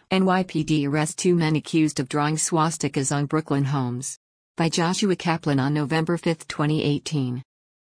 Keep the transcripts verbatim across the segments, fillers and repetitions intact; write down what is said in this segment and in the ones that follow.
N Y P D arrests two men accused of drawing swastikas on Brooklyn homes. By Joshua Kaplan on November fifth, twenty eighteen.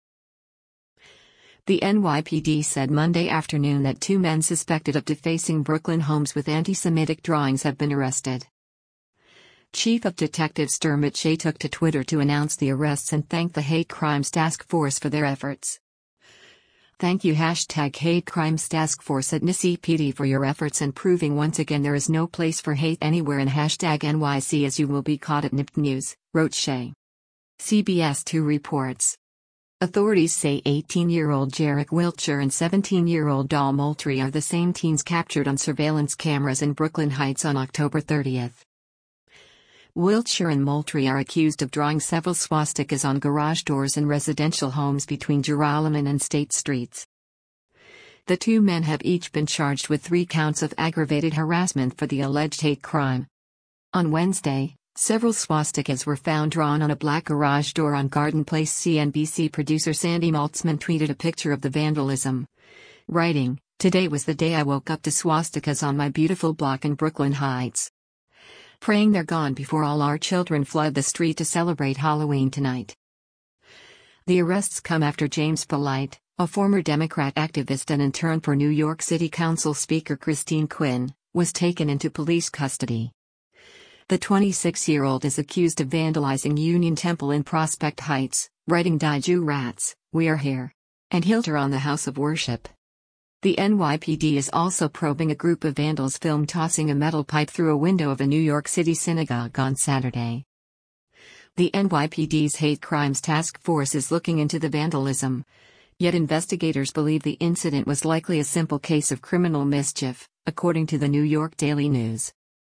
The N Y P D said Monday afternoon that two men suspected of defacing Brooklyn homes with anti-Semitic drawings have been arrested. Chief of Detectives Dermot Shea took to Twitter to announce the arrests and thanked the Hate Crimes Task Force for their efforts. Thank you hashtag Hate Crimes Task Force at N Y C P D for your efforts and proving once again there is no place for hate anywhere and hashtag N Y C as you will be caught at N Y P D News, wrote Shea. C B S two reports. Authorities say eighteen-year-old Jarek Wiltshire and seventeen-year-old Dahl Moultrie are the same teens captured on surveillance cameras in Brooklyn Heights on October thirtieth. Wiltshire and Moultrie are accused of drawing several swastikas on garage doors in residential homes between Joralemon and State Streets. The two men have each been charged with three counts of aggravated harassment for the alleged hate crime. On Wednesday, several swastikas were found drawn on a black garage door on Garden Place. C N B C producer Sandy Maltzman tweeted a picture of the vandalism, writing, "Today was the day I woke up to swastikas on my beautiful block in Brooklyn Heights. Praying they're gone before all our children flood the street to celebrate Halloween tonight." The arrests come after James Polite, a former Democrat activist and intern for New York City Council Speaker Christine Quinn, was taken into police custody. The twenty-six-year-old is accused of vandalizing Union Temple in Prospect Heights, writing "Die Jew Rats, we are here," and Hilter on the House of Worship. The N Y P D is also probing a group of vandals filmed tossing a metal pipe through a window of a New York City synagogue on Saturday. The N Y P D's Hate Crimes Task Force is looking into the vandalism, yet investigators believe the incident was likely a simple case of criminal mischief, according to the New York Daily News.